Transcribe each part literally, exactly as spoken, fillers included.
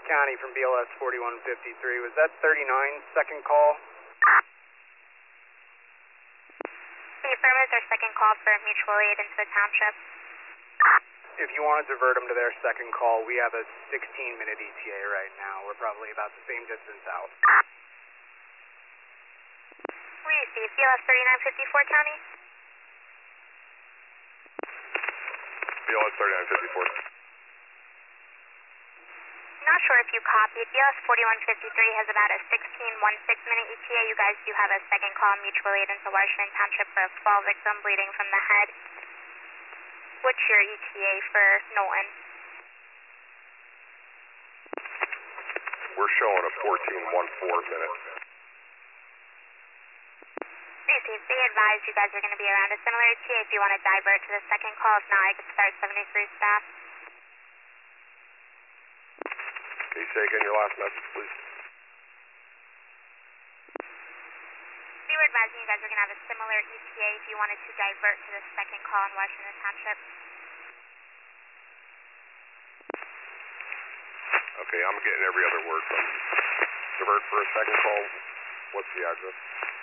County from B L S forty-one fifty-three. Was that thirty-nine second call? The affirmative is our second call for mutual aid into the township. If you want to divert them to their second call, we have a sixteen minute E T A right now. We're probably about the same distance out. We receive B L S thirty-nine fifty-four County. B L S thirty-nine fifty-four. Not sure if you copied. B L S forty-one fifty-three has about a sixteen sixteen minute E T A. You guys do have a second call mutual aid into Washington Township for a fall victim bleeding from the head. What's your E T A for Knowlton? We're showing a fourteen fourteen minute. Receive. They advised you guys are going to be around a similar E T A if you want to divert to the second call. If not, I could start seventy-three staff. Can you say again your last message, please? We were advising you guys are going to have a similar E T A if you wanted to divert to the second call in Washington Township. Okay, I'm getting every other word from you. Divert for a second call. What's the address?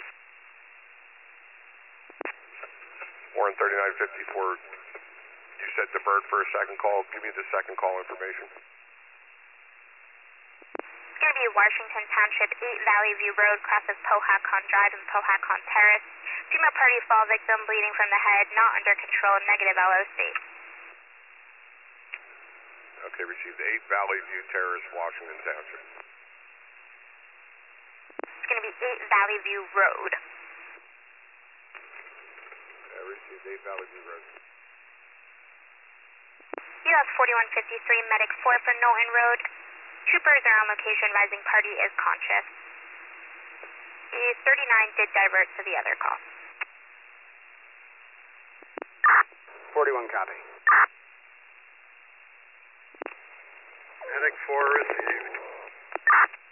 Warren thirty-nine fifty-four. You said divert for a second call. Give me the second call information. It's going to be Washington Township, eight Valley View Road, crosses Pohakon Drive and Pohakon Terrace. Female party fall victim, bleeding from the head, not under control, negative L O C. Okay, received eight Valley View Terrace, Washington Township. It's going to be eight Valley View Road. I received eight Valley View Road. B L S forty-one fifty-three, medic four for Knowlton Road. Troopers are on location advising party is conscious. The thirty-nine did divert to the other call. forty-one copy. Medic four received.